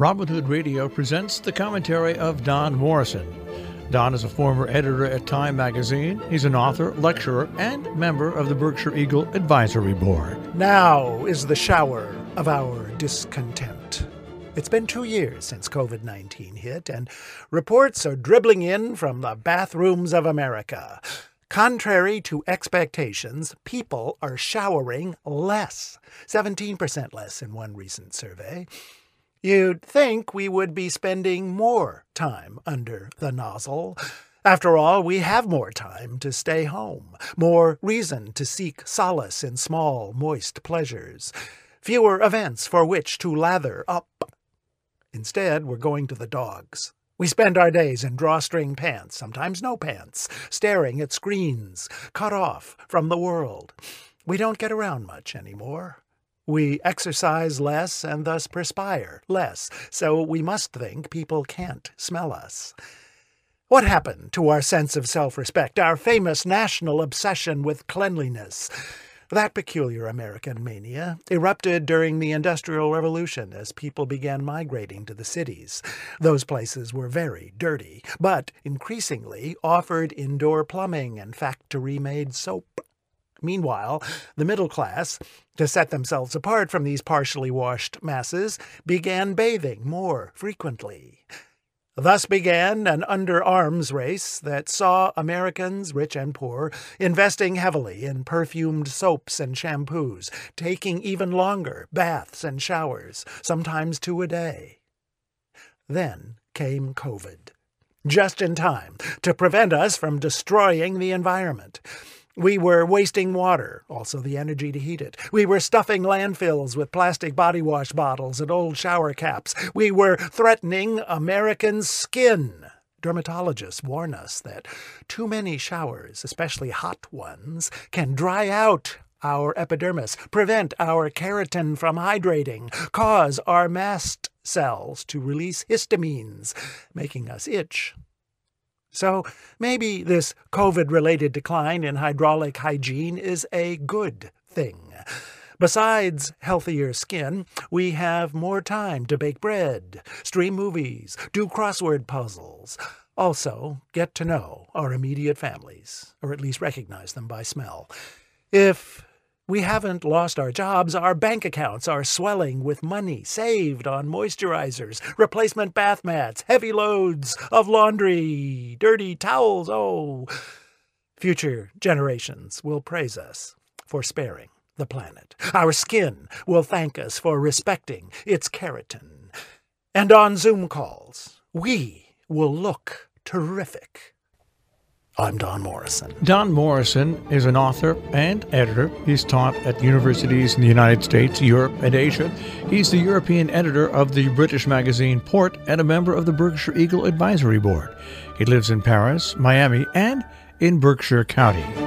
Robin Hood Radio presents the commentary of Don Morrison. Don is a former editor at Time magazine. He's an author, lecturer, and member of the Berkshire Eagle Advisory Board. Now is the shower of our discontent. It's been 2 years since COVID-19 hit, and reports are dribbling in from the bathrooms of America. Contrary to expectations, people are showering less, 17% less in one recent survey. You'd think we would be spending more time under the nozzle. After all, we have more time to stay home, more reason to seek solace in small, moist pleasures, fewer events for which to lather up. Instead, we're going to the dogs. We spend our days in drawstring pants, sometimes no pants, staring at screens, cut off from the world. We don't get around much anymore. We exercise less and thus perspire less, so we must think people can't smell us. What happened to our sense of self-respect, our famous national obsession with cleanliness? That peculiar American mania erupted during the Industrial Revolution as people began migrating to the cities. Those places were very dirty, but increasingly offered indoor plumbing and factory-made soap. Meanwhile, the middle class, to set themselves apart from these partially washed masses, began bathing more frequently. Thus began an under-arms race that saw Americans, rich and poor, investing heavily in perfumed soaps and shampoos, taking even longer baths and showers, sometimes 2 a day. Then came COVID, just in time to prevent us from destroying the environment. We were wasting water, also the energy to heat it. We were stuffing landfills with plastic body wash bottles and old shower caps. We were threatening American skin. Dermatologists warn us that too many showers, especially hot ones, can dry out our epidermis, prevent our keratin from hydrating, cause our mast cells to release histamines, making us itch. So maybe this COVID-related decline in hydraulic hygiene is a good thing. Besides healthier skin, we have more time to bake bread, stream movies, do crossword puzzles. Also, get to know our immediate families, or at least recognize them by smell. If we haven't lost our jobs, our bank accounts are swelling with money saved on moisturizers, replacement bath mats, heavy loads of laundry, dirty towels. Oh, future generations will praise us for sparing the planet. Our skin will thank us for respecting its keratin. And on Zoom calls, we will look terrific. I'm Don Morrison. Don Morrison is an author and editor. He's taught at universities in the United States, Europe, and Asia. He's the European editor of the British magazine Port and a member of the Berkshire Eagle Advisory Board. He lives in Paris, Miami, and in Berkshire County.